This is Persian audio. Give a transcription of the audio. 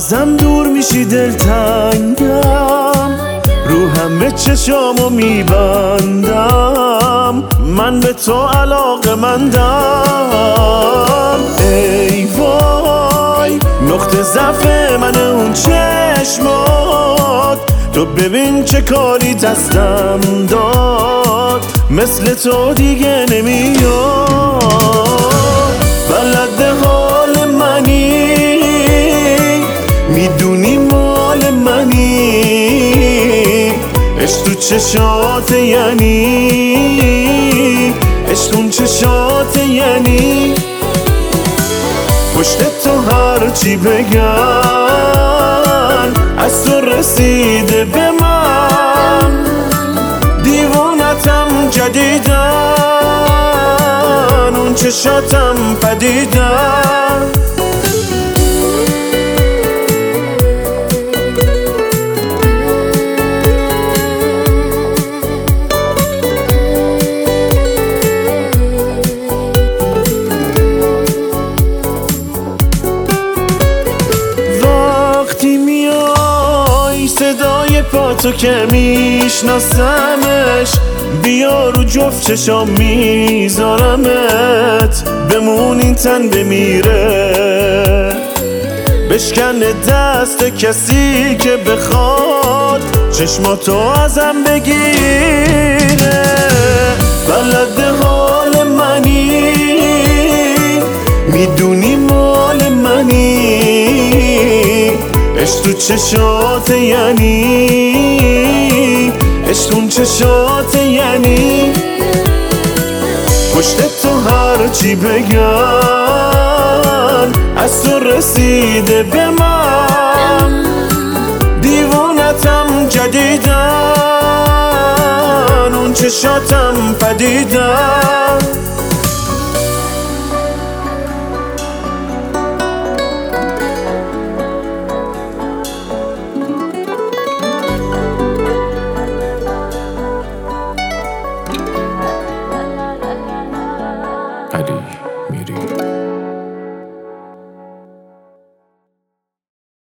ازم دور میشی دلتنگم، رو همه چشامو میبندم، من به تو علاقه‌مندم. ای وای نقطه ضعف من اون چشمات، تو ببین چه کاری دستم داد، مثل تو دیگه نمیاد. بلد حال منی، میدونی مال منی، عشق تو چشات یعنی، عشق اون چشات یعنی. پشت تو هرچی بگن از تو رسیده به من، دیوونتم جدیدن، اون چشاتم پدیدن. صدای پاتو که میشناسمش، بیا رو جفت چشام میذارمت، بمون این تن بمیره، بشکنه دست کسی که بخواد چشماتو ازم بگیره. بلد حال منی، میدونی مال منی، عشق تو چشات یعنی، عشق اون چشات یعنی. پشت تو هرچی بگن از تو رسیده به من، دیوونتم جدیدن، اون چشاتم پدیدن.